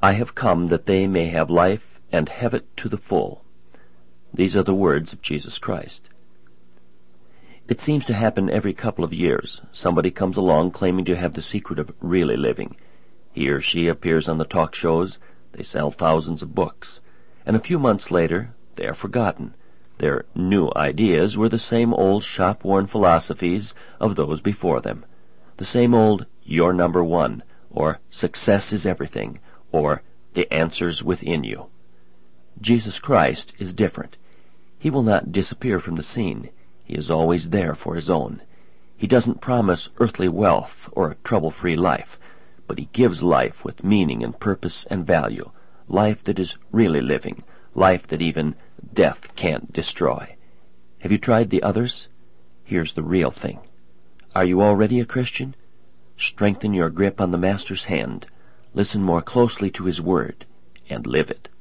I have come that they may have life and have it to the full. These are the words of Jesus Christ. It seems to happen every couple of years. Somebody comes along claiming to have the secret of really living. He or she appears on the talk shows. They sell thousands of books. And a few months later, they are forgotten. Their new ideas were the same old shop-worn philosophies of those before them. The same old, "You're number one," or "Success is everything," or "The answer's within you." Jesus Christ is different. He will not disappear from the scene. He is always there for his own. He doesn't promise earthly wealth or a trouble-free life, but he gives life with meaning and purpose and value, life that is really living, life that even death can't destroy. Have you tried the others? Here's the real thing. Are you already a Christian? Strengthen your grip on the Master's hand, listen more closely to his word, and live it.